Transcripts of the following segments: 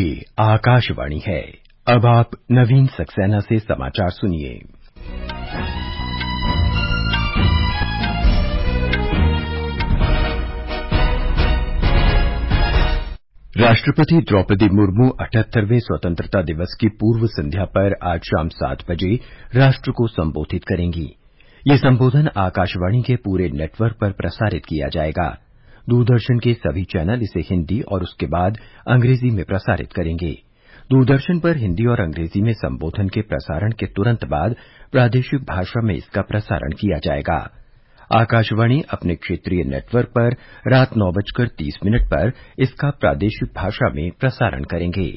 ये आकाशवाणी है। अब आप नवीन सक्सेना से समाचार सुनिए। राष्ट्रपति द्रौपदी मुर्मू 78वें स्वतंत्रता दिवस की पूर्व संध्या पर आज शाम 7 बजे राष्ट्र को संबोधित करेंगी। ये संबोधन आकाशवाणी के पूरे नेटवर्क पर प्रसारित किया जाएगा। दूरदर्शन के सभी चैनल इसे हिन्दी और उसके बाद अंग्रेजी में प्रसारित करेंगे। दूरदर्शन पर हिन्दी और अंग्रेजी में संबोधन के प्रसारण के तुरंत बाद प्रादेशिक भाषा में इसका प्रसारण किया जाएगा। आकाशवाणी अपने क्षेत्रीय नेटवर्क पर रात 9:30 पर इसका प्रादेशिक भाषा में प्रसारण करेंगे।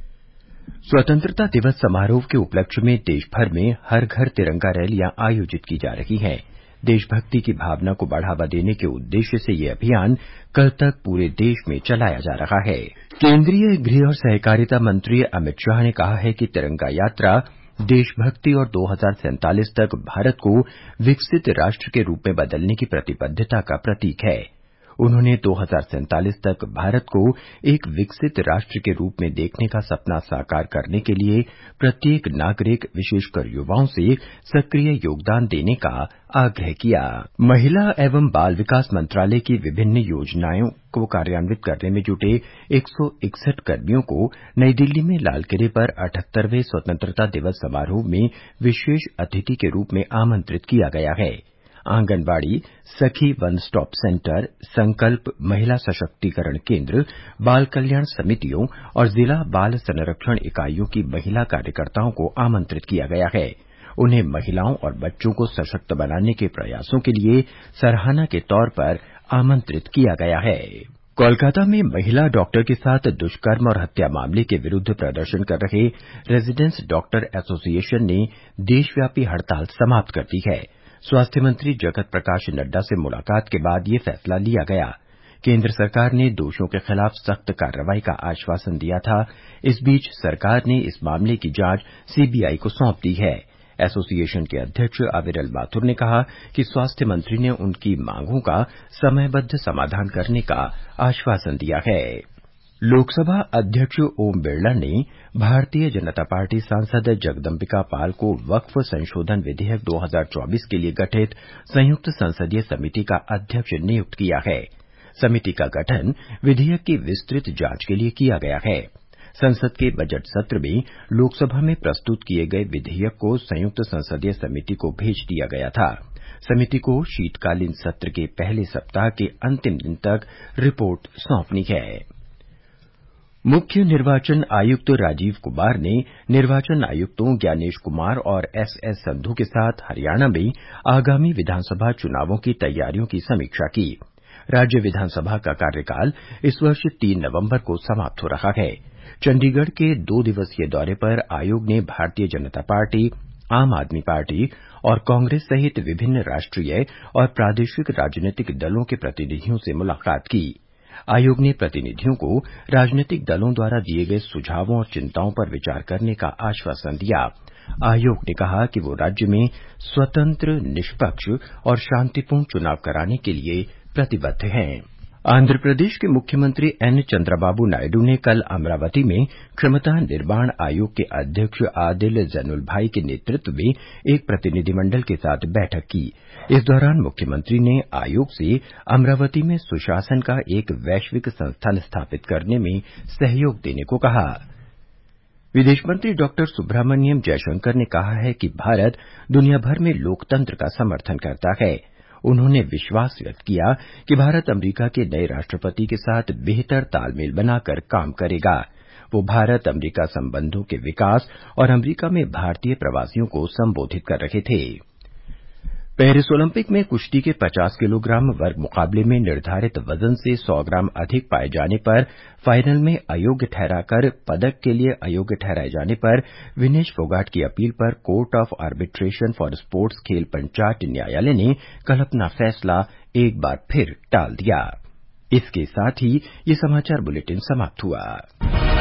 स्वतंत्रता दिवस समारोह के उपलक्ष्य में देशभर में हर घर तिरंगा रैलियां आयोजित की जा रही हैं। देशभक्ति की भावना को बढ़ावा देने के उद्देश्य से ये अभियान कल तक पूरे देश में चलाया जा रहा है। केंद्रीय गृह और सहकारिता मंत्री अमित शाह ने कहा है कि तिरंगा यात्रा देशभक्ति और 2047 तक भारत को विकसित राष्ट्र के रूप में बदलने की प्रतिबद्धता का प्रतीक है। उन्होंने 2047 तक भारत को एक विकसित राष्ट्र के रूप में देखने का सपना साकार करने के लिए प्रत्येक नागरिक, विशेषकर युवाओं से सक्रिय योगदान देने का आग्रह किया। महिला एवं बाल विकास मंत्रालय की विभिन्न योजनाओं को कार्यान्वित करने में जुटे 161 कर्मियों को नई दिल्ली में लाल किले पर 78वें स्वतंत्रता दिवस समारोह में विशेष अतिथि के रूप में आमंत्रित किया गया है। आंगनबाड़ी, सखी वन स्टॉप सेंटर, संकल्प महिला सशक्तिकरण केंद्र, बाल कल्याण समितियों और जिला बाल संरक्षण इकाइयों की महिला कार्यकर्ताओं को आमंत्रित किया गया है। उन्हें महिलाओं और बच्चों को सशक्त बनाने के प्रयासों के लिए सराहना के तौर पर आमंत्रित किया गया है। कोलकाता में महिला डॉक्टर के साथ दुष्कर्म और हत्या मामले के विरुद्ध प्रदर्शन कर रहे रेजिडेंस डॉक्टर एसोसिएशन ने देशव्यापी हड़ताल समाप्त कर दी है। स्वास्थ्य मंत्री जगत प्रकाश नड्डा से मुलाकात के बाद ये फैसला लिया गया। केंद्र सरकार ने दोषियों के खिलाफ सख्त कार्रवाई का आश्वासन दिया था। इस बीच सरकार ने इस मामले की जांच सीबीआई को सौंप दी है। एसोसिएशन के अध्यक्ष अविरल माथुर ने कहा कि स्वास्थ्य मंत्री ने उनकी मांगों का समयबद्ध समाधान करने का आश्वासन दिया है। लोकसभा अध्यक्ष ओम बिरला ने भारतीय जनता पार्टी सांसद जगदम्बिका पाल को वक्फ संशोधन विधेयक 2024 के लिए गठित संयुक्त संसदीय समिति का अध्यक्ष नियुक्त किया है। समिति का गठन विधेयक की विस्तृत जांच के लिए किया गया है। संसद के बजट सत्र में लोकसभा में प्रस्तुत किए गए विधेयक को संयुक्त संसदीय समिति को भेज दिया गया था। समिति को शीतकालीन सत्र के पहले सप्ताह के अंतिम दिन तक रिपोर्ट सौंपनी है। मुख्य निर्वाचन आयुक्त राजीव कुमार ने निर्वाचन आयुक्तों ज्ञानेश कुमार और एसएस संधू के साथ हरियाणा में आगामी विधानसभा चुनावों की तैयारियों की समीक्षा की। राज्य विधानसभा का कार्यकाल इस वर्ष 3 नवंबर को समाप्त हो रहा है। चंडीगढ़ के 2 दिवसीय दौरे पर आयोग ने भारतीय जनता पार्टी, आम आदमी पार्टी और कांग्रेस सहित विभिन्न राष्ट्रीय और प्रादेशिक राजनीतिक दलों के प्रतिनिधियों से मुलाकात की। आयोग ने प्रतिनिधियों को राजनीतिक दलों द्वारा दिए गए सुझावों और चिंताओं पर विचार करने का आश्वासन दिया। आयोग ने कहा कि वो राज्य में स्वतंत्र, निष्पक्ष और शांतिपूर्ण चुनाव कराने के लिए प्रतिबद्ध हैं। आंध्र प्रदेश के मुख्यमंत्री एन चंद्रबाबू नायडू ने कल अमरावती में क्षमता निर्माण आयोग के अध्यक्ष आदिल जैनुल भाई के नेतृत्व में एक प्रतिनिधिमंडल के साथ बैठक की। इस दौरान मुख्यमंत्री ने आयोग से अमरावती में सुशासन का एक वैश्विक संस्थान स्थापित करने में सहयोग देने को कहा। विदेश मंत्री डॉक्टर सुब्रह्मण्यम जयशंकर ने कहा है कि भारत दुनिया भर में लोकतंत्र का समर्थन करता है। उन्होंने विश्वास व्यक्त किया कि भारत अमेरिका के नए राष्ट्रपति के साथ बेहतर तालमेल बनाकर काम करेगा। वो भारत अमेरिका संबंधों के विकास और अमेरिका में भारतीय प्रवासियों को संबोधित कर रहे थे। पेरिस ओलंपिक में कुश्ती के 50 किलोग्राम वर्ग मुकाबले में निर्धारित वजन से 100 ग्राम अधिक पाए जाने पर फाइनल में अयोग्य ठहराकर पदक के लिए अयोग्य ठहराए जाने पर विनेश फोगाट की अपील पर court of arbitration for sports खेल पंचायत न्यायालय ने कल अपना फैसला एक बार फिर टाल दिया। इसके साथ ही ये समाचार बुलेटिन समाप्त हुआ।